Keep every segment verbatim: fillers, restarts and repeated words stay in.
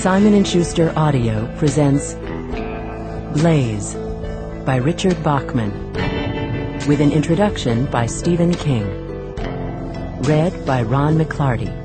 Simon and Schuster Audio presents Blaze by Richard Bachman, with an introduction by Stephen King. Read by Ron McClarty.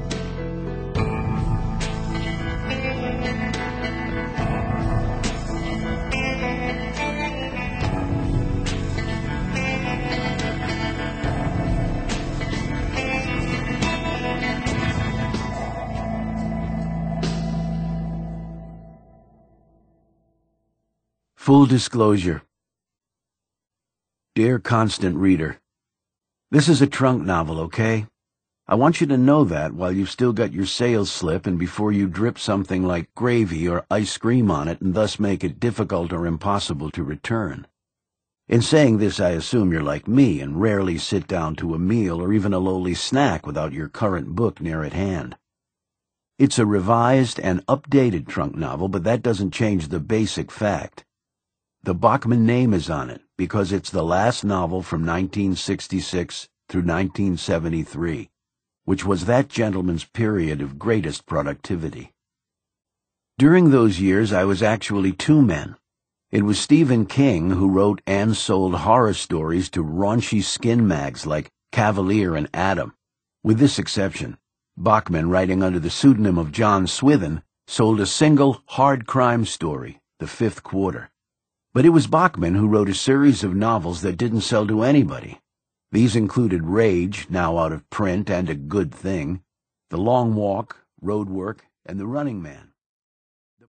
Full disclosure. Dear constant reader, this is a trunk novel, okay? I want you to know that while you've still got your sales slip and before you drip something like gravy or ice cream on it and thus make it difficult or impossible to return. In saying this, I assume you're like me and rarely sit down to a meal or even a lowly snack without your current book near at hand. It's a revised and updated trunk novel, but that doesn't change the basic fact. The Bachman name is on it because it's the last novel from nineteen sixty-six through nineteen seventy-three, which was that gentleman's period of greatest productivity. During those years, I was actually two men. It was Stephen King who wrote and sold horror stories to raunchy skin mags like Cavalier and Adam. With this exception, Bachman, writing under the pseudonym of John Swithin, sold a single hard crime story, The Fifth Quarter. But it was Bachman who wrote a series of novels that didn't sell to anybody. These included Rage, now out of print and a good thing, The Long Walk, Road Work, and The Running Man.